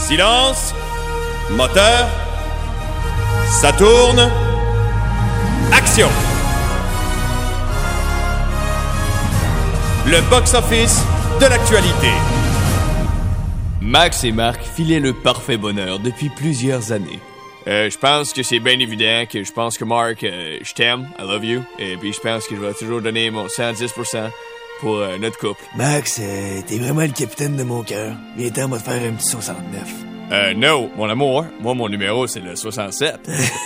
Silence. Moteur. Ça tourne. Action. Le box-office de l'actualité. Max et Marc filaient le parfait bonheur depuis plusieurs années. Je pense que c'est bien évident que je pense que Marc, je t'aime, I love you, et puis je pense que je vais toujours donner mon 110% pour notre couple. Max, t'es vraiment le capitaine de mon cœur. Viens temps, on va te faire un petit 69. Non, mon amour, moi mon numéro c'est le 67.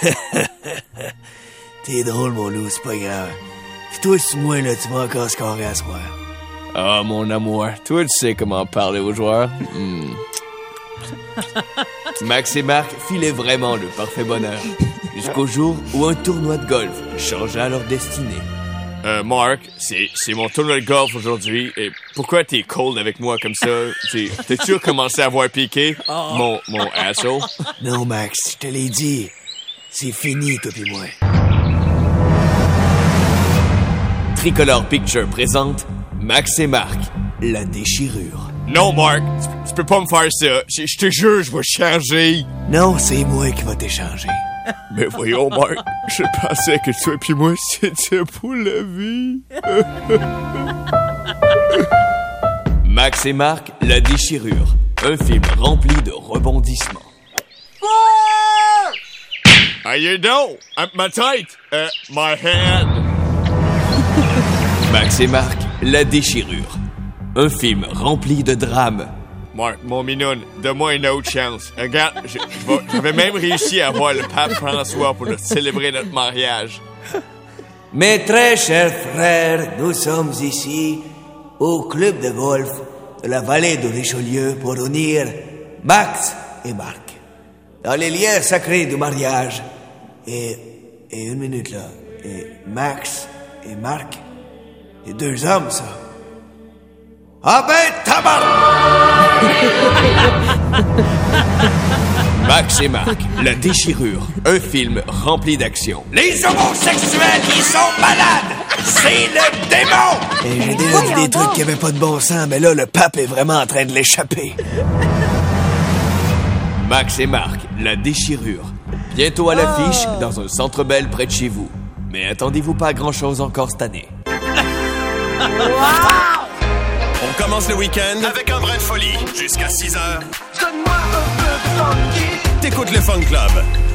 T'es drôle, mon loup, c'est pas grave. Puis toi, sur moi, là, tu vas encore scorer à soir. Ah, mon amour, toi tu sais comment parler aux joueurs. Max et Marc filaient vraiment le parfait bonheur, jusqu'au jour où un tournoi de golf changea leur destinée. Marc, c'est mon tournoi de golf aujourd'hui, et pourquoi t'es cold avec moi comme ça? T'as-tu recommencé à avoir piqué, mon asshole? Non, Max, je te l'ai dit. C'est fini, toi pis moi. Tricolore Picture présente Max et Marc, la déchirure. Non, Marc, tu peux pas me faire ça. Je te jure, je vais changer. Non, c'est moi qui va t'échanger. Mais voyons, Marc, je pensais que toi et moi, c'était pour la vie. Max et Marc, la déchirure. Un film rempli de rebondissements. You know, ma tête, my head. Max et Marc, la déchirure. Un film rempli de drames. Marc, mon minoune, donne-moi une autre chance. Regarde, j'avais même réussi à avoir le pape François pour célébrer notre mariage. Mes très chers frères, nous sommes ici au club de golf de la vallée de Richelieu pour unir Max et Marc dans les liens sacrés du mariage. Et une minute là, et Max et Marc, les deux hommes, ça. Ah ben, tabarnak! Max et Marc, la déchirure. Un film rempli d'action. Les homosexuels, ils sont malades! C'est le démon! J'ai déjà vu des trucs qui avaient pas de bon sens, mais là, le pape est vraiment en train de l'échapper. Max et Marc, la déchirure. Bientôt à l'affiche, dans un Centre Bell près de chez vous. Mais attendez-vous pas à grand-chose encore cette année. On commence le week-end avec un brin de folie jusqu'à 6 heures. Donne-moi un peu de funky. T'écoutes le Fun Club.